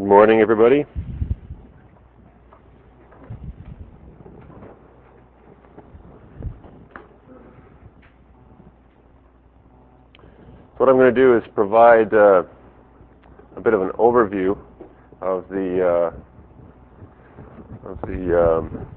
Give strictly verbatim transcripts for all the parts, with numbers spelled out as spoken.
morning, everybody. So what I'm going to do is provide uh, a bit of an overview of the uh, of the um,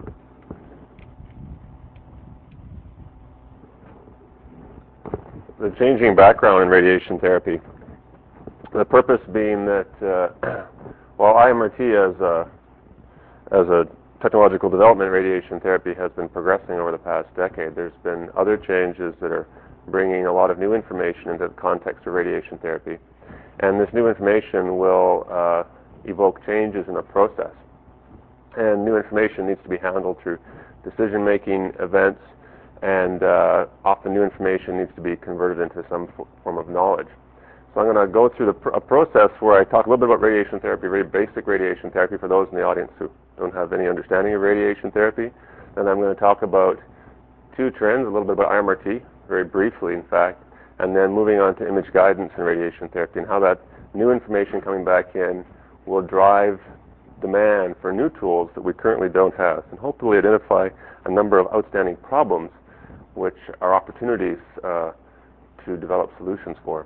the changing background in radiation therapy. The purpose being that uh, while I M R T as a as a technological development in radiation therapy has been progressing over the past decade, there's been other changes that are bringing a lot of new information into the context of radiation therapy. And this new information will uh, evoke changes in the process. And new information needs to be handled through decision-making events, and uh, often new information needs to be converted into some f- form of knowledge. So I'm going to go through the pr- a process where I talk a little bit about radiation therapy, very basic radiation therapy for those in the audience who don't have any understanding of radiation therapy. Then I'm going to talk about two trends, a little bit about I M R T, very briefly in fact, and then moving on to image guidance in radiation therapy and how that new information coming back in will drive demand for new tools that we currently don't have, and hopefully identify a number of outstanding problems which are opportunities uh, to develop solutions for.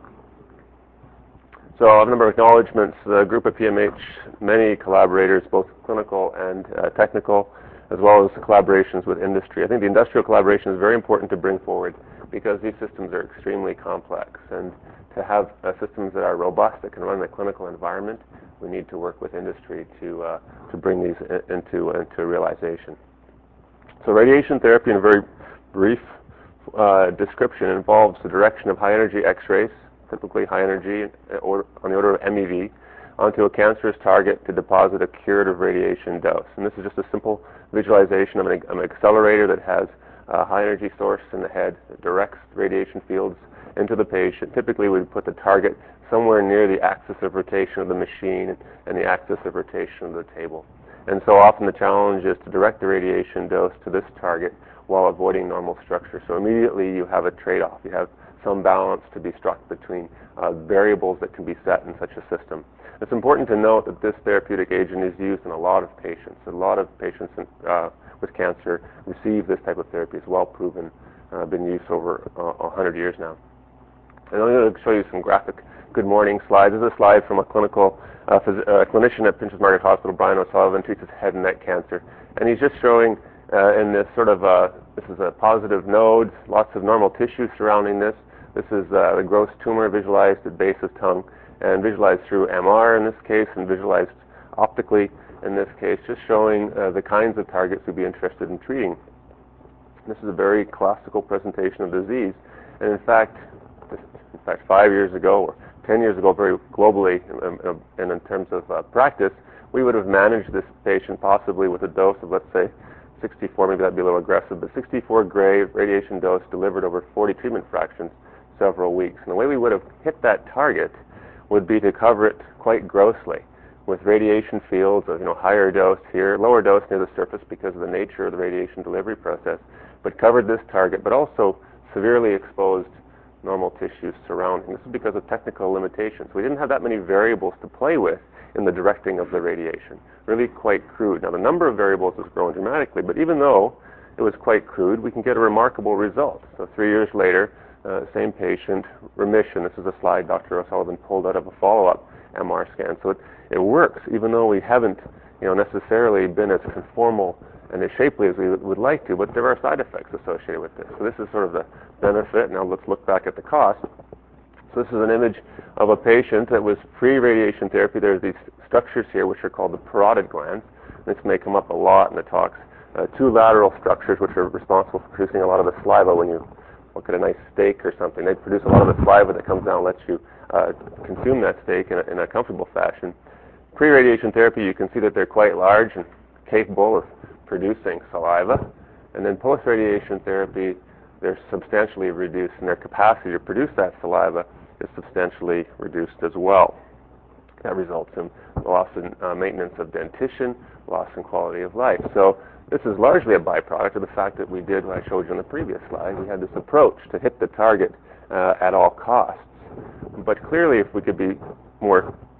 So I have a number of acknowledgements. The group at P M H, many collaborators, both clinical and uh, technical, as well as collaborations with industry. I think the industrial collaboration is very important to bring forward because these systems are extremely complex, and to have uh, systems that are robust, that can run in a clinical environment, we need to work with industry to uh, to bring these into into realization. So radiation therapy, in a very brief uh, description, involves the direction of high-energy X-rays, typically high energy on the order of M E V, onto a cancerous target to deposit a curative radiation dose. And this is just a simple visualization of an, of an accelerator that has a high energy source in the head that directs radiation fields into the patient. Typically we put the target somewhere near the axis of rotation of the machine and the axis of rotation of the table. And so often the challenge is to direct the radiation dose to this target while avoiding normal structure. So immediately you have a trade-off. You have some balance to be struck between uh, variables that can be set in such a system. It's important to note that this therapeutic agent is used in a lot of patients. A lot of patients in, uh, with cancer receive this type of therapy. It's well proven, uh, been used over uh, one hundred years now. And I'm going to show you some graphic good morning slides. This is a slide from a clinical uh, phys- uh, clinician at Princess Margaret Hospital, Brian O'Sullivan, treats head and neck cancer. And he's just showing uh, in this sort of, uh, this is a positive node, lots of normal tissue surrounding this. This is uh, the gross tumor visualized at base of tongue and visualized through M R in this case and visualized optically in this case, just showing uh, the kinds of targets we'd be interested in treating. This is a very classical presentation of disease, and in fact, this, in fact, five years ago or ten years ago, very globally and in, in, in terms of uh, practice, we would have managed this patient possibly with a dose of, let's say, sixty-four, maybe that'd be a little aggressive, but sixty-four gray radiation dose delivered over forty treatment fractions, several weeks. And the way we would have hit that target would be to cover it quite grossly with radiation fields of, you know, higher dose here, lower dose near the surface because of the nature of the radiation delivery process, but covered this target, but also severely exposed normal tissues surrounding. This is because of technical limitations. We didn't have that many variables to play with in the directing of the radiation. Really quite crude. Now the number of variables has grown dramatically, but even though it was quite crude, we can get a remarkable result. So three years later, Uh, same patient, remission. This is a slide Doctor O'Sullivan pulled out of a follow-up M R scan. So it, it works, even though we haven't, you know, necessarily been as conformal and as shapely as we would like to, but there are side effects associated with this. So this is sort of the benefit. Now let's look back at the cost. So this is an image of a patient that was pre-radiation therapy. There's these structures here which are called the parotid glands. This may come up a lot in the talks. Uh, two lateral structures which are responsible for producing a lot of the saliva when you look at a nice steak or something. They produce a lot of the saliva that comes down and lets you uh, consume that steak in a, in a comfortable fashion. Pre-radiation therapy, you can see that they're quite large and capable of producing saliva. And then post-radiation therapy, they're substantially reduced, and their capacity to produce that saliva is substantially reduced as well. That results in loss in uh, maintenance of dentition, loss in quality of life. So this is largely a byproduct of the fact that we did what I showed you on the previous slide. We had this approach to hit the target uh, at all costs. But clearly, if we could be more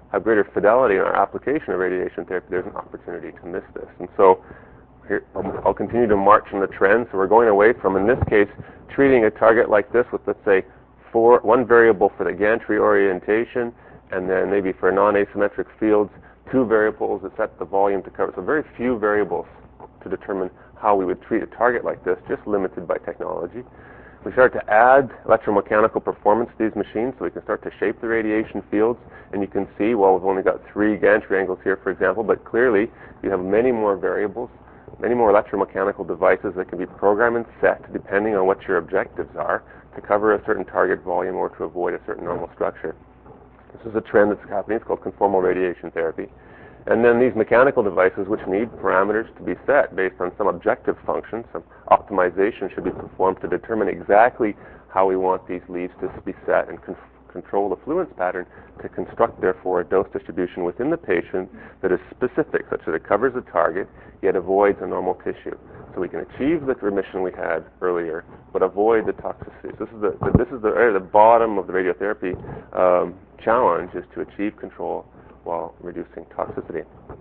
have greater fidelity in our application of radiation therapy, there's an opportunity to miss this. And so here, I'll continue to march in the trend. So we're going away from, in this case, treating a target like this with, let's say, four, one variable for the gantry orientation, and then maybe for non-asymmetric fields, two variables that set the volume to cover. So very few variables to determine how we would treat a target like this, just limited by technology. We start to add electromechanical performance to these machines so we can start to shape the radiation fields. And you can see, well, we've only got three gantry angles here, for example, but clearly you have many more variables, many more electromechanical devices that can be programmed and set depending on what your objectives are to cover a certain target volume or to avoid a certain normal structure. This is a trend that's happening. It's called conformal radiation therapy. And then these mechanical devices, which need parameters to be set based on some objective function, some optimization should be performed to determine exactly how we want these leads to be set and con- control the fluence pattern to construct, therefore, a dose distribution within the patient that is specific, such that it covers the target, yet avoids a normal tissue. So we can achieve the remission we had earlier, but avoid the toxicity. This is the, the this is the, uh, the bottom of the radiotherapy um, challenge, is to achieve control while reducing toxicity.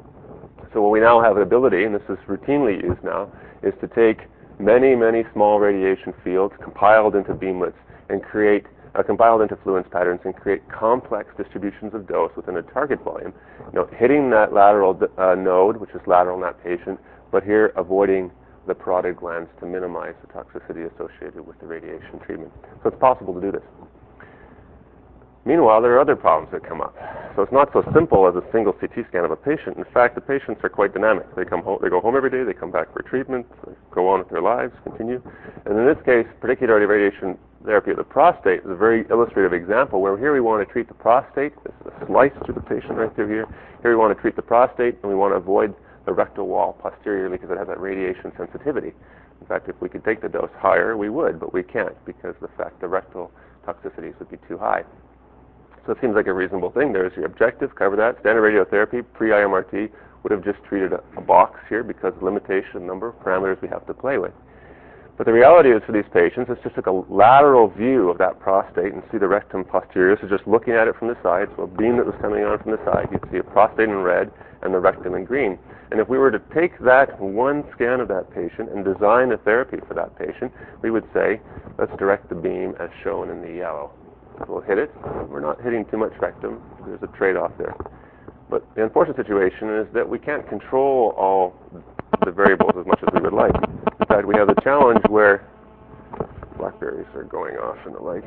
So what we now have the ability, and this is routinely used now, is to take many, many small radiation fields compiled into beamlets and create, uh, compiled into fluence patterns and create complex distributions of dose within a target volume, you know, hitting that lateral uh, node, which is lateral in that patient, but here avoiding the parotid glands to minimize the toxicity associated with the radiation treatment. So it's possible to do this. Meanwhile, there are other problems that come up. So it's not so simple as a single C T scan of a patient. In fact, the patients are quite dynamic. They come home, they go home every day, they come back for treatment, they go on with their lives, continue. And in this case, particularly radiation therapy of the prostate is a very illustrative example where here we want to treat the prostate. This is a slice through the patient right through here. Here we want to treat the prostate, and we want to avoid the rectal wall posteriorly because it has that radiation sensitivity. In fact, if we could take the dose higher, we would, but we can't because the fact the rectal toxicities would be too high. So it seems like a reasonable thing. There's your objective, cover that. Standard radiotherapy, pre-I M R T, would have just treated a, a box here because of the limitation, number of parameters we have to play with. But the reality is for these patients, it's just like a lateral view of that prostate and see the rectum posterior. So just looking at it from the side, so a beam that was coming on from the side, you'd see a prostate in red and the rectum in green. And if we were to take that one scan of that patient and design a therapy for that patient, we would say, let's direct the beam as shown in the yellow. We'll hit it. We're not hitting too much rectum. There's a trade-off there. But the unfortunate situation is that we can't control all the variables as much as we would like. In fact, we have a challenge where blackberries are going off and the like.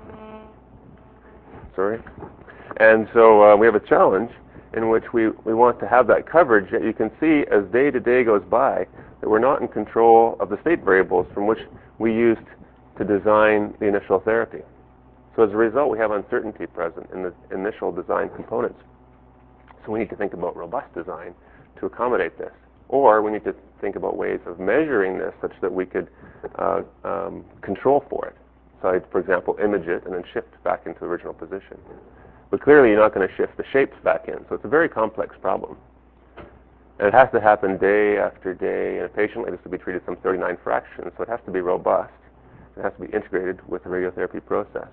Sorry. And so uh, we have a challenge in which we, we want to have that coverage, yet you can see as day to day goes by that we're not in control of the state variables from which we used to design the initial therapy. So as a result, we have uncertainty present in the initial design components. So we need to think about robust design to accommodate this. Or we need to think about ways of measuring this such that we could uh, um, control for it. So I'd, for example, image it and then shift back into the original position. But clearly you're not going to shift the shapes back in. So it's a very complex problem. And it has to happen day after day. And a patient like this will be treated some thirty-nine fractions. So it has to be robust. It has to be integrated with the radiotherapy process.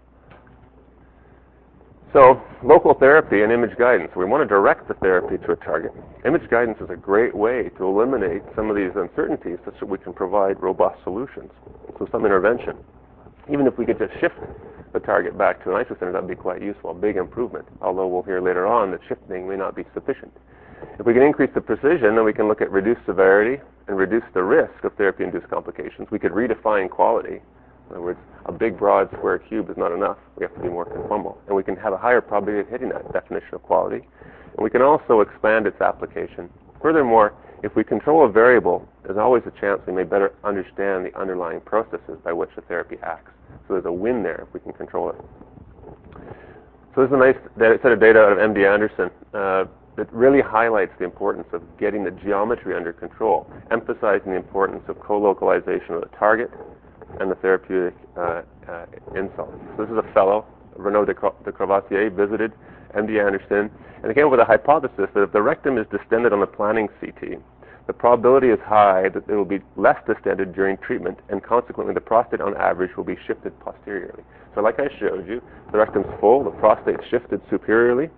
So, local therapy and image guidance. We want to direct the therapy to a target. Image guidance is a great way to eliminate some of these uncertainties such that we can provide robust solutions. So some intervention. Even if we could just shift the target back to an isocenter, that would be quite useful, a big improvement, although we'll hear later on that shifting may not be sufficient. If we can increase the precision, then we can look at reduced severity and reduce the risk of therapy-induced complications. We could redefine quality. In other words, a big, broad, square cube is not enough. We have to be more conformal. And we can have a higher probability of hitting that definition of quality. And we can also expand its application. Furthermore, if we control a variable, there's always a chance we may better understand the underlying processes by which the therapy acts. So there's a win there if we can control it. So this is a nice set of data out of M D Anderson uh, that really highlights the importance of getting the geometry under control, emphasizing the importance of co-localization of the target and the therapeutic uh, uh, insult. So this is a fellow, Renaud de Courvoisier, visited M D Anderson, and they came up with a hypothesis that if the rectum is distended on the planning C T, the probability is high that it will be less distended during treatment, and consequently the prostate on average will be shifted posteriorly. So like I showed you, the rectum's full, the prostate shifted superiorly.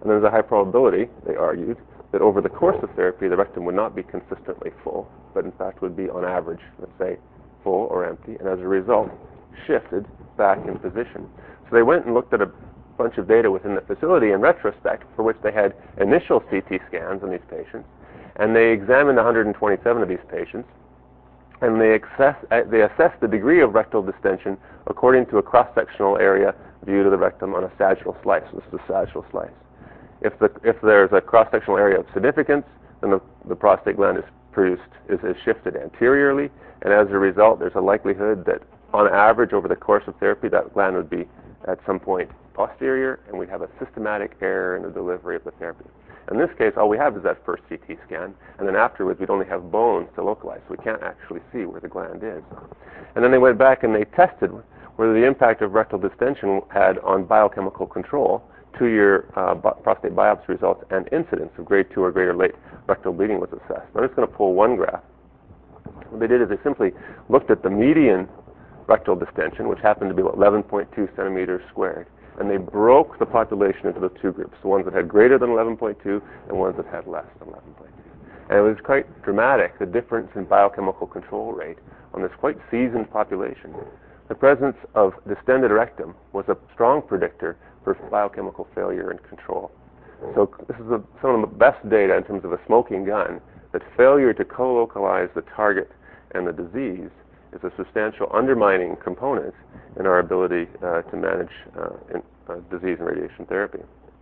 And there's a high probability, they argued, that over the course of therapy, the rectum would not be consistently full, but in fact would be on average, let's say, full or empty, and as a result, shifted back in position. So they went and looked at a bunch of data within the facility in retrospect, for which they had initial C T scans on these patients, and they examined one hundred twenty-seven of these patients, and they, access, uh, they assessed the degree of rectal distension according to a cross-sectional area view to the rectum on a sagittal slice. This is a sagittal slice. If, the, if there's a cross-sectional area of significance, then the, the prostate gland is produced, is, is shifted anteriorly, and as a result, there's a likelihood that on average over the course of therapy, that gland would be at some point posterior, and we'd have a systematic error in the delivery of the therapy. In this case, all we have is that first C T scan, and then afterwards we'd only have bones to localize, so we can't actually see where the gland is. And then they went back and they tested whether the impact of rectal distension had on biochemical control, two-year uh, bi- prostate biopsy results, and incidence of grade two or greater late rectal bleeding was assessed. I'm just going to pull one graph. What they did is they simply looked at the median rectal distension, which happened to be eleven point two centimeters squared, and they broke the population into the two groups, the ones that had greater than eleven point two and ones that had less than eleven point two. And it was quite dramatic, the difference in biochemical control rate on this quite seasoned population. The presence of distended rectum was a strong predictor for biochemical failure and control. So this is a, some of the best data in terms of a smoking gun, that failure to co-localize the target and the disease is a substantial undermining component in our ability uh, to manage uh, in, uh, disease and radiation therapy.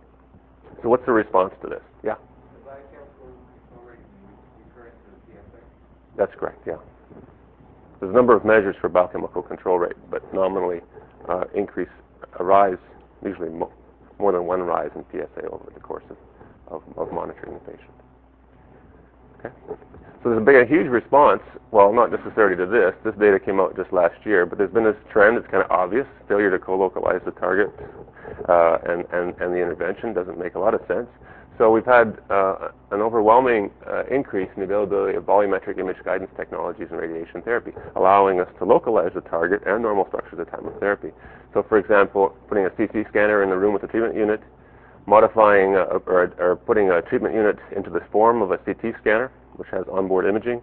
So what's the response to this? Yeah? The biochemical control rate is recurrent to the P S A? That's correct, yeah. There's a number of measures for biochemical control rate, but nominally uh, increase, a rise, usually mo- more than one rise in P S A over the course of, of, of monitoring the patient. Okay? So there's been a huge response, well, not necessarily to this. This data came out just last year, but there's been this trend that's kind of obvious. Failure to co-localize the target uh, and, and, and the intervention doesn't make a lot of sense. So we've had uh, an overwhelming uh, increase in the availability of volumetric image guidance technologies in radiation therapy, allowing us to localize the target and normal structures at the time of therapy. So for example, putting a C T scanner in the room with a treatment unit, modifying uh, or, or putting a treatment unit into the form of a C T scanner, which has onboard imaging,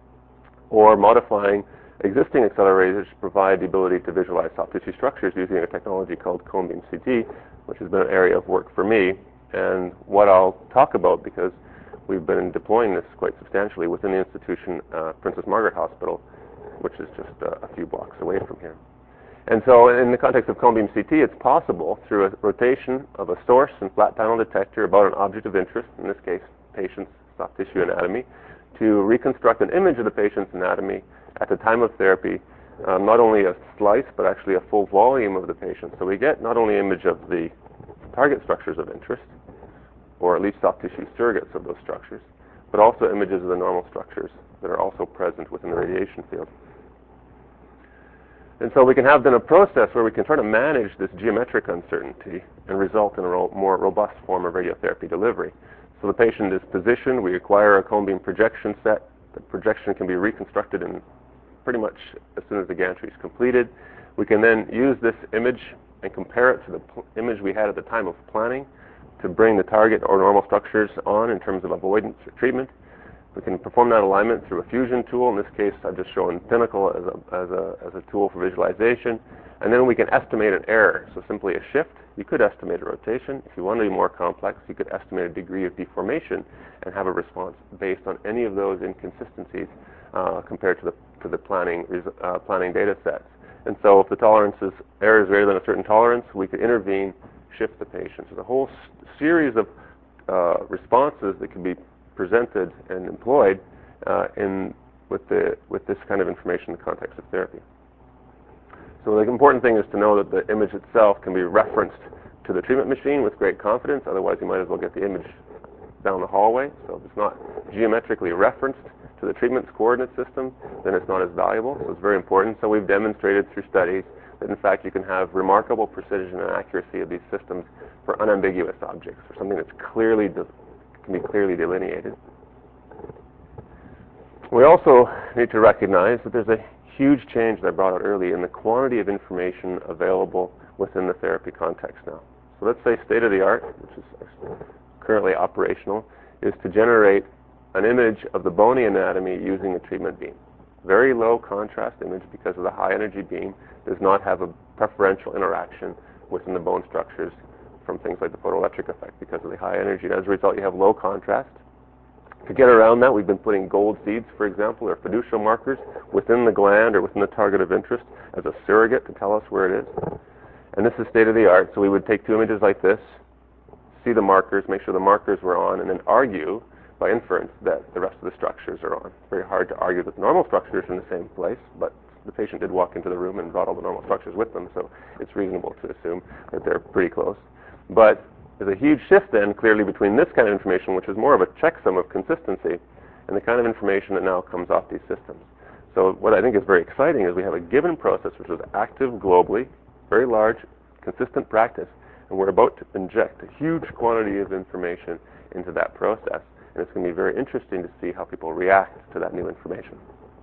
or modifying existing accelerators to provide the ability to visualize soft tissue structures using a technology called cone beam C T, which has been an area of work for me, and what I'll talk about because we've been deploying this quite substantially within the institution, uh, Princess Margaret Hospital, which is just uh, a few blocks away from here. And so in the context of cone beam C T, it's possible through a rotation of a source and flat panel detector about an object of interest, in this case, patient's soft tissue anatomy, to reconstruct an image of the patient's anatomy at the time of therapy, um, not only a slice, but actually a full volume of the patient. So we get not only an image of the target structures of interest, or at least soft tissue surrogates of those structures, but also images of the normal structures that are also present within the radiation field. And so we can have then a process where we can try to manage this geometric uncertainty and result in a ro- more robust form of radiotherapy delivery. So the patient is positioned, we acquire a cone beam projection set. The projection can be reconstructed in pretty much as soon as the gantry is completed. We can then use this image and compare it to the pl- image we had at the time of planning to bring the target or normal structures on in terms of avoidance or treatment. We can perform that alignment through a fusion tool. In this case, I've just shown Pinnacle as a, as a, as a tool for visualization. And then we can estimate an error. So simply a shift. You could estimate a rotation. If you want to be more complex, you could estimate a degree of deformation and have a response based on any of those inconsistencies uh, compared to the to the planning uh, planning data sets. And so if the tolerance is error is greater than a certain tolerance, we could intervene, shift the patient. So the whole s- series of uh, responses that can be presented and employed uh, in with the with this kind of information in the context of therapy. So the important thing is to know that the image itself can be referenced to the treatment machine with great confidence. Otherwise, you might as well get the image down the hallway. So if it's not geometrically referenced to the treatment's coordinate system, then it's not as valuable. So it's very important. So we've demonstrated through studies that in fact you can have remarkable precision and accuracy of these systems for unambiguous objects, or something that's clearly de- can be clearly delineated. We also need to recognize that there's a huge change that I brought out earlier in the quantity of information available within the therapy context now. So let's say state-of-the-art, which is currently operational, is to generate an image of the bony anatomy using a treatment beam. Very low contrast image because of the high energy beam does not have a preferential interaction within the bone structures from things like the photoelectric effect because of the high energy. And as a result, you have low contrast. To get around that, we've been putting gold seeds, for example, or fiducial markers within the gland or within the target of interest as a surrogate to tell us where it is. And this is state-of-the-art, so we would take two images like this, see the markers, make sure the markers were on, and then argue by inference that the rest of the structures are on. It's very hard to argue that the normal structures are in the same place, but the patient did walk into the room and brought all the normal structures with them, so it's reasonable to assume that they're pretty close. But there's a huge shift then, clearly, between this kind of information, which is more of a checksum of consistency, and the kind of information that now comes off these systems. So what I think is very exciting is we have a given process which is active globally, very large, consistent practice, and we're about to inject a huge quantity of information into that process, and it's going to be very interesting to see how people react to that new information.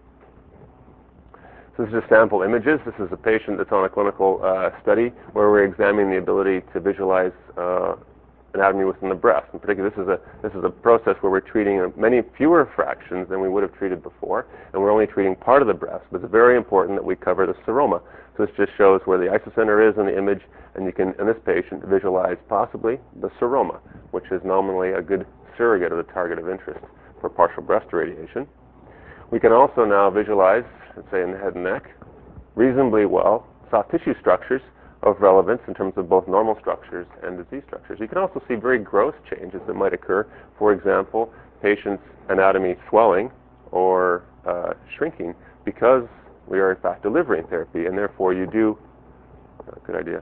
So this is just sample images. This is a patient that's on a clinical uh, study where we're examining the ability to visualize uh, anatomy within the breast. In particular, this is a this is a process where we're treating many fewer fractions than we would have treated before, and we're only treating part of the breast. But it's very important that we cover the seroma. So this just shows where the isocenter is in the image, and you can, in this patient, visualize possibly the seroma, which is nominally a good surrogate of the target of interest for partial breast irradiation. We can also now visualize, let's say in the head and neck, reasonably well soft tissue structures of relevance in terms of both normal structures and disease structures. You can also see very gross changes that might occur. For example, patients' anatomy swelling or uh, shrinking because we are in fact delivering therapy, and therefore you do, uh, good idea,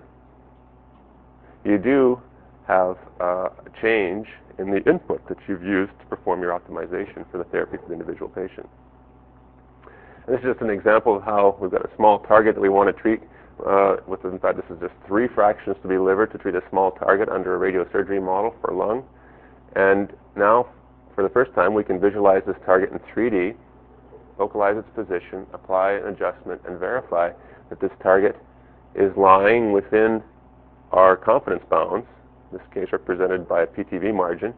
you do have uh, a change in the input that you've used to perform your optimization for the therapy for the individual patient. And this is just an example of how we've got a small target that we want to treat. Uh, with, in fact, this is just three fractions to be delivered to treat a small target under a radiosurgery model for lung. And now, for the first time, we can visualize this target in three D, localize its position, apply an adjustment, and verify that this target is lying within our confidence bounds, in this case represented by a P T V margin,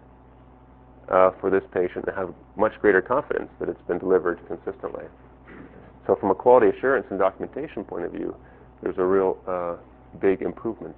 uh, for this patient, and have much greater confidence that it's been delivered consistently. So from a quality assurance and documentation point of view, there's a real uh, big improvement.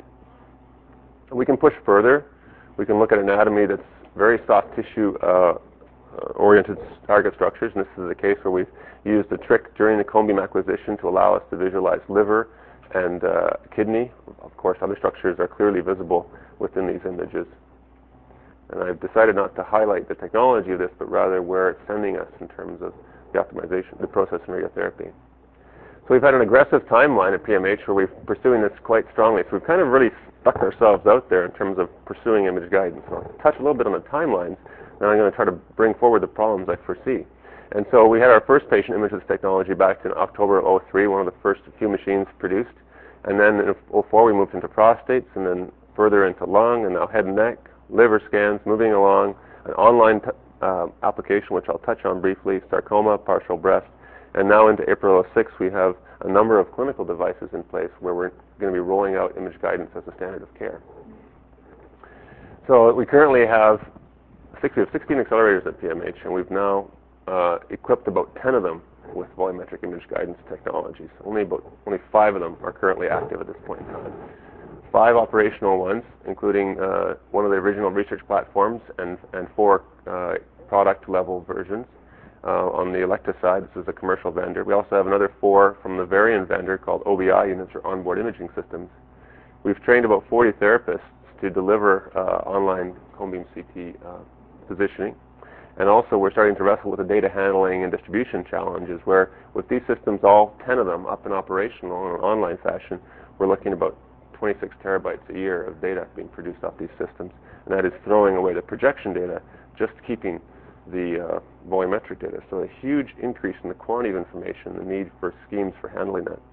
We can push further. We can look at anatomy that's very soft tissue uh, oriented target structures, and this is a case where we've used a trick during the cone beam acquisition to allow us to visualize liver and uh, kidney. Of course, other structures are clearly visible within these images. And I've decided not to highlight the technology of this, but rather where it's sending us in terms of the optimization, the process in radiotherapy. So we've had an aggressive timeline at P M H where we're pursuing this quite strongly. So we've kind of really stuck ourselves out there in terms of pursuing image guidance. So I'll touch a little bit on the timelines, then I'm going to try to bring forward the problems I foresee. And so we had our first patient image of this technology back in October of oh three, one of the first few machines produced. And then in oh four we moved into prostates, and then further into lung, and now head and neck, liver scans, moving along, an online t- uh, application which I'll touch on briefly, sarcoma, partial breast, and now into April of six we have a number of clinical devices in place where we're going to be rolling out image guidance as a standard of care. So we currently have six, we have sixteen accelerators at P M H, and we've now uh, equipped about ten of them with volumetric image guidance technologies. Only about only five of them are currently active at this point in time. Five operational ones, including uh, one of the original research platforms and, and four uh, product-level versions. Uh, on the Elekta side, this is a commercial vendor. We also have another four from the Varian vendor called O B I units, or onboard imaging systems. We've trained about forty therapists to deliver uh, online cone beam C T uh, positioning. And also we're starting to wrestle with the data handling and distribution challenges where with these systems, all ten of them up and operational in an online fashion, we're looking at about twenty-six terabytes a year of data being produced off these systems. And that is throwing away the projection data, just keeping the uh, volumetric data. So a huge increase in the quantity of information, the need for schemes for handling that.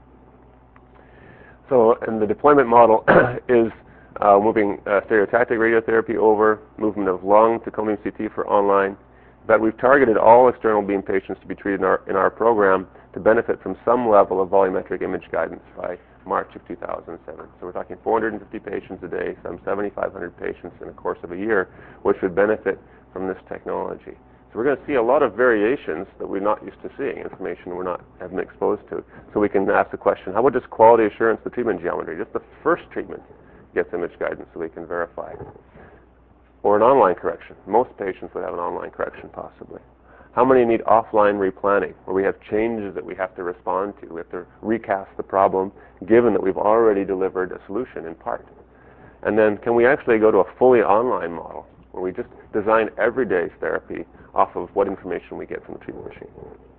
So, and the deployment model is uh, moving uh, stereotactic radiotherapy over, movement of lung to cone beam C T for online, that we've targeted all external beam patients to be treated in our, in our program to benefit from some level of volumetric image guidance by March of two thousand seven. So we're talking four hundred fifty patients a day, some seventy-five hundred patients in the course of a year, which would benefit from this technology. So we're going to see a lot of variations that we're not used to seeing, information we're not have been exposed to. So we can ask the question, how about just quality assurance, the treatment geometry? Just the first treatment gets image guidance so we can verify. Or an online correction. Most patients would have an online correction possibly. How many need offline replanning, where we have changes that we have to respond to? We have to recast the problem, given that we've already delivered a solution in part. And then can we actually go to a fully online model, where we just design everyday's therapy off of what information we get from the treatment machine?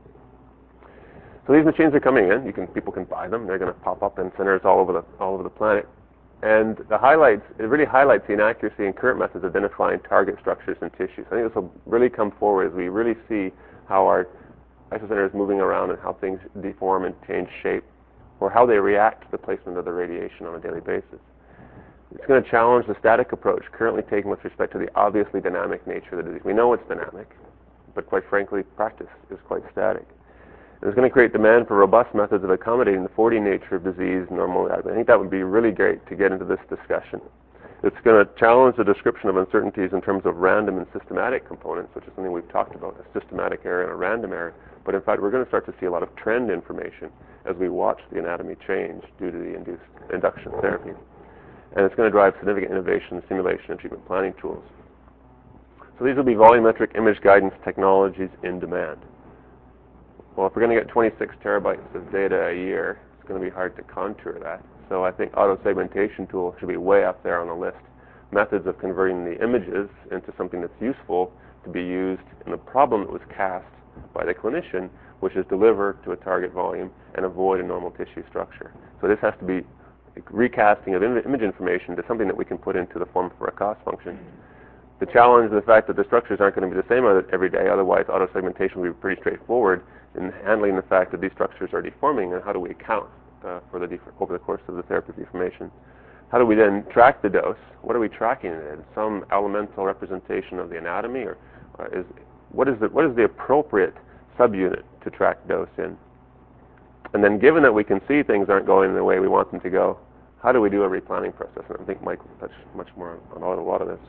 So these machines are coming in. You can, people can buy them. They're going to pop up in centers all over the all over the planet. And the highlights, it really highlights the inaccuracy in current methods of identifying target structures and tissues. I think this will really come forward as we really see how our isocenter is moving around and how things deform and change shape, or how they react to the placement of the radiation on a daily basis. It's going to challenge the static approach currently taken with respect to the obviously dynamic nature of the disease. We know it's dynamic, but quite frankly, practice is quite static. And it's going to create demand for robust methods of accommodating the four D nature of disease normally. I think that would be really great to get into this discussion. It's going to challenge the description of uncertainties in terms of random and systematic components, which is something we've talked about, a systematic error and a random error. But in fact, we're going to start to see a lot of trend information as we watch the anatomy change due to the induced induction therapy. And it's going to drive significant innovation in simulation and treatment planning tools. So these will be volumetric image guidance technologies in demand. Well, if we're going to get twenty-six terabytes of data a year, it's going to be hard to contour that. So I think auto-segmentation tool should be way up there on the list. Methods of converting the images into something that's useful to be used in the problem that was cast by the clinician, which is deliver to a target volume and avoid a normal tissue structure. So this has to be recasting of image information to something that we can put into the form for a cost function. The challenge is the fact that the structures aren't going to be the same every day, otherwise auto-segmentation would be pretty straightforward in handling the fact that these structures are deforming, and how do we account uh, for the def- over the course of the therapy deformation. How do we then track the dose? What are we tracking it in? Some elemental representation of the anatomy, or uh, is what is the what is the appropriate subunit to track dose in? And then, given that we can see things aren't going the way we want them to go, how do we do a replanning process? And I think Mike will touch much more on a lot of this.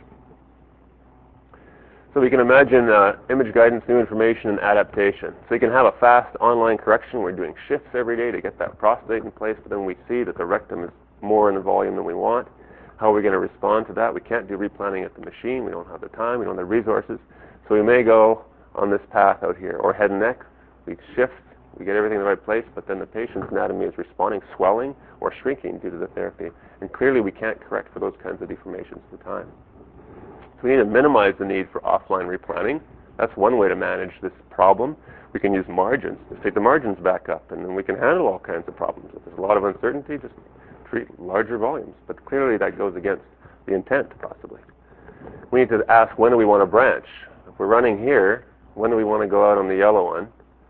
So we can imagine uh, image guidance, new information, and adaptation. So you can have a fast online correction. We're doing shifts every day to get that prostate in place, but then we see that the rectum is more in the volume than we want. How are we going to respond to that? We can't do replanning at the machine. We don't have the time. We don't have the resources. So we may go on this path out here. Or head and neck. We shift. We get everything in the right place, but then the patient's anatomy is responding, swelling, or shrinking due to the therapy. And clearly we can't correct for those kinds of deformations at the time. So we need to minimize the need for offline replanning. That's one way to manage this problem. We can use margins. Just take the margins back up, and then we can handle all kinds of problems. If there's a lot of uncertainty, just treat larger volumes. But clearly that goes against the intent, possibly. We need to ask, when do we want to branch? If we're running here, when do we want to go out on the yellow one?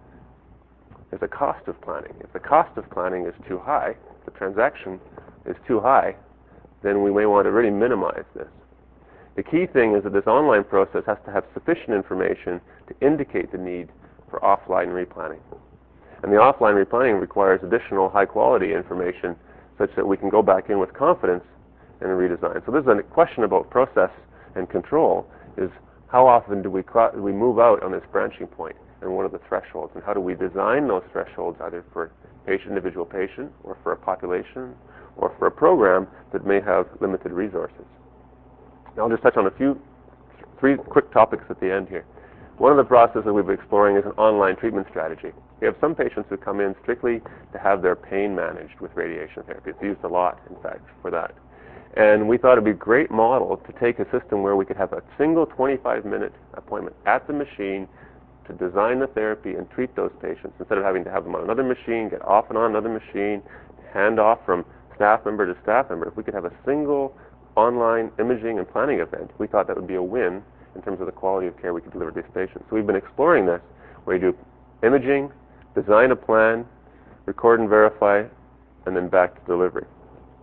There's a cost of planning. If the cost of planning is too high, the transaction is too high, then we may want to really minimize this. The key thing is that this online process has to have sufficient information to indicate the need for offline replanning. And the offline replanning requires additional high-quality information such that we can go back in with confidence and redesign. So this is a question about process and control, is how often do we, cro- do we move out on this branching point, and what are the thresholds, and how do we design those thresholds either for patient, individual patient, or for a population, or for a program that may have limited resources. Now I'll just touch on a few, three quick topics at the end here. One of the processes we've been exploring is an online treatment strategy. We have some patients who come in strictly to have their pain managed with radiation therapy. It's used a lot, in fact, for that. And we thought it'd be a great model to take a system where we could have a single twenty-five minute appointment at the machine to design the therapy and treat those patients, instead of having to have them on another machine, get off and on another machine, hand off from staff member to staff member. If we could have a single online imaging and planning event, we thought that would be a win in terms of the quality of care we could deliver to these patients. So we've been exploring this, where you do imaging, design a plan, record and verify, and then back to delivery.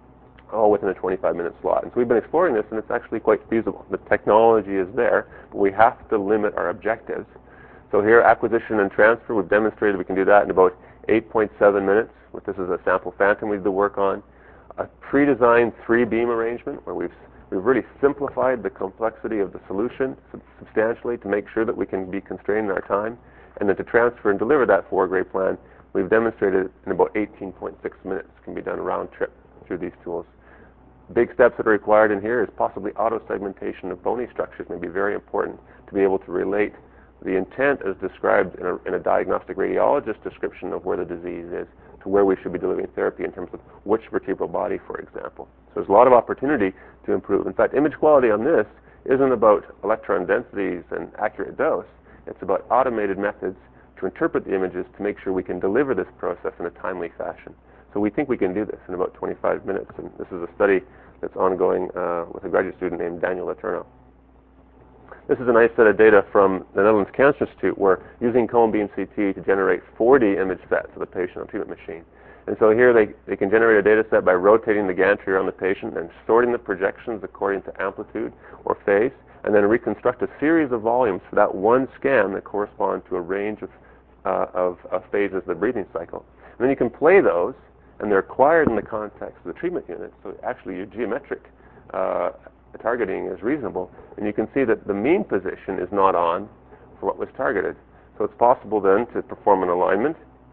all within a twenty-five minute slot. And so we've been exploring this, and it's actually quite feasible. The technology is there, but we have to limit our objectives. So here, acquisition and transfer, we've demonstrated we can do that in about eight point seven minutes. This is a sample phantom we did the work on. A pre-designed three-beam arrangement where we've we've really simplified the complexity of the solution substantially to make sure that we can be constrained in our time. And then to transfer and deliver that four-grade plan, we've demonstrated in about eighteen point six minutes can be done round trip through these tools. Big steps that are required in here is possibly auto-segmentation of bony structures may be very important to be able to relate the intent as described in a, in a diagnostic radiologist description of where the disease is to where we should be delivering therapy in terms of which vertebral body, for example. So there's a lot of opportunity to improve. In fact, image quality on this isn't about electron densities and accurate dose. It's about automated methods to interpret the images to make sure we can deliver this process in a timely fashion. So we think we can do this in about twenty-five minutes, and this is a study that's ongoing uh, with a graduate student named Daniel Letourneau. This is a nice set of data from the Netherlands Cancer Institute where using cone beam C T to generate four D image sets of the patient on a treatment machine. And so here they, they can generate a data set by rotating the gantry around the patient and sorting the projections according to amplitude or phase, and then reconstruct a series of volumes for that one scan that correspond to a range of, uh, of, of phases of the breathing cycle. And then you can play those, and they're acquired in the context of the treatment unit, so actually your geometric uh, targeting is reasonable, and you can see that the mean position is not on for what was targeted. So it's possible then to perform an alignment,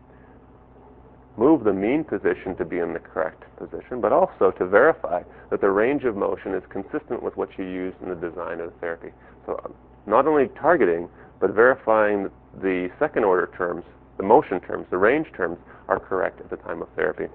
move the mean position to be in the correct position, but also to verify that the range of motion is consistent with what you used in the design of the therapy. So not only targeting, but verifying the second order terms, the motion terms, the range terms are correct at the time of therapy.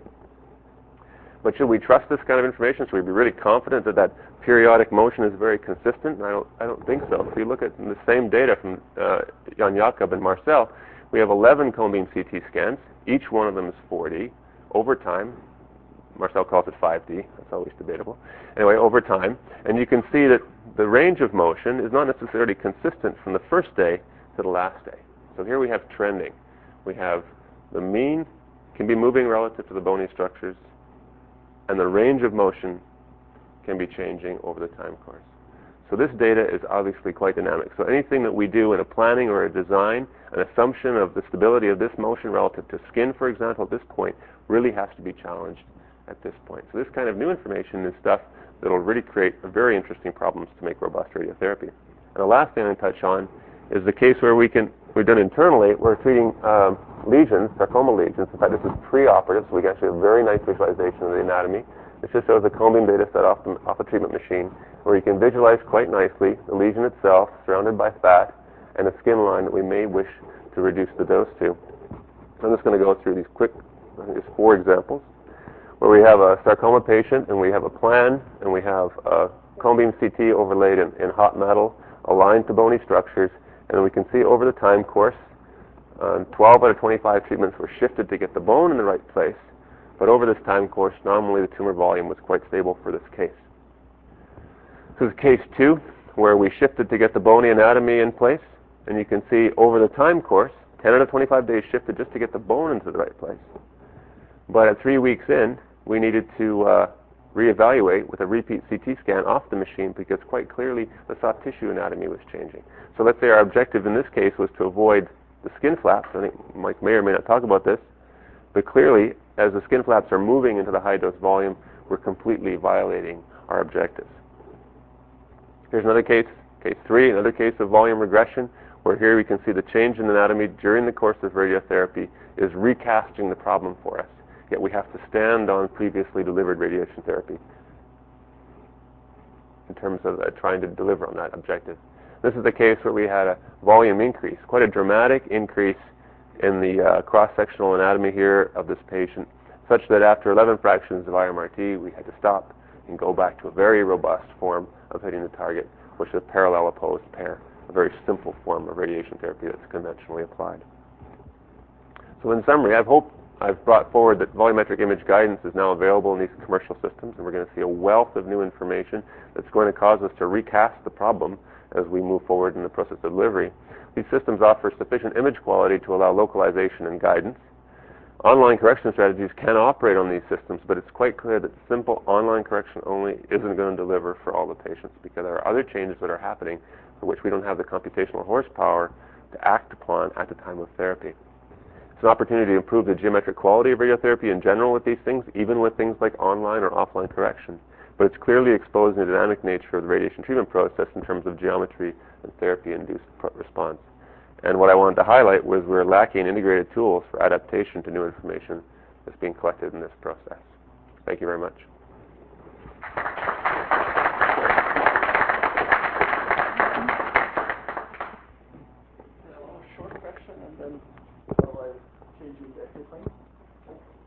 But should we trust this kind of information? Should we be really confident that that periodic motion is very consistent? And I don't, I don't think so. If you look at the same data from uh, Jan Jacob and Marcel, we have eleven cone beam C T scans. Each one of them is four D over time. Marcel calls it five D. That's always debatable. Anyway, over time. And you can see that the range of motion is not necessarily consistent from the first day to the last day. So here we have trending. We have the mean can be moving relative to the bony structures, and the range of motion can be changing over the time course. So this data is obviously quite dynamic. So anything that we do in a planning or a design, an assumption of the stability of this motion relative to skin, for example, at this point, really has to be challenged at this point. So this kind of new information is stuff that will really create very interesting problems to make robust radiotherapy. And the last thing I touch on is the case where we can, we've done internally, we're treating um, lesions, sarcoma lesions. In fact, this is pre-operative, so we can actually have very nice visualization of the anatomy. This just shows a cone beam data set off, the, off a treatment machine where you can visualize quite nicely the lesion itself surrounded by fat and a skin line that we may wish to reduce the dose to. I'm just going to go through these quick, I think there's four examples, where we have a sarcoma patient and we have a plan and we have a cone beam C T overlaid in, in hot metal aligned to bony structures, and we can see over the time course, uh, twelve out of twenty-five treatments were shifted to get the bone in the right place. But over this time course, nominally the tumor volume was quite stable for this case. This is case two, where we shifted to get the bony anatomy in place. And you can see over the time course, ten out of twenty-five days shifted just to get the bone into the right place. But at three weeks in, we needed to uh, reevaluate with a repeat C T scan off the machine because quite clearly the soft tissue anatomy was changing. So let's say our objective in this case was to avoid the skin flaps. I think Mike may or may not talk about this. But clearly, as the skin flaps are moving into the high-dose volume, we're completely violating our objectives. Here's another case, case three, another case of volume regression, where here we can see the change in anatomy during the course of radiotherapy is recasting the problem for us. Yet we have to stand on previously delivered radiation therapy in terms of uh, trying to deliver on that objective. This is the case where we had a volume increase, quite a dramatic increase in the uh, cross-sectional anatomy here of this patient, such that after eleven fractions of I M R T, we had to stop and go back to a very robust form of hitting the target, which is a parallel opposed pair, a very simple form of radiation therapy that's conventionally applied. So in summary, I hope I've brought forward that volumetric image guidance is now available in these commercial systems, and we're going to see a wealth of new information that's going to cause us to recast the problem as we move forward in the process of delivery. These systems offer sufficient image quality to allow localization and guidance. Online correction strategies can operate on these systems, but it's quite clear that simple online correction only isn't going to deliver for all the patients, because there are other changes that are happening for which we don't have the computational horsepower to act upon at the time of therapy. It's an opportunity to improve the geometric quality of radiotherapy in general with these things, even with things like online or offline correction. But it's clearly exposing the dynamic nature of the radiation treatment process in terms of geometry and therapy-induced response. And what I wanted to highlight was we're lacking integrated tools for adaptation to new information that's being collected in this process. Thank you very much. Short question, and then while I change you back to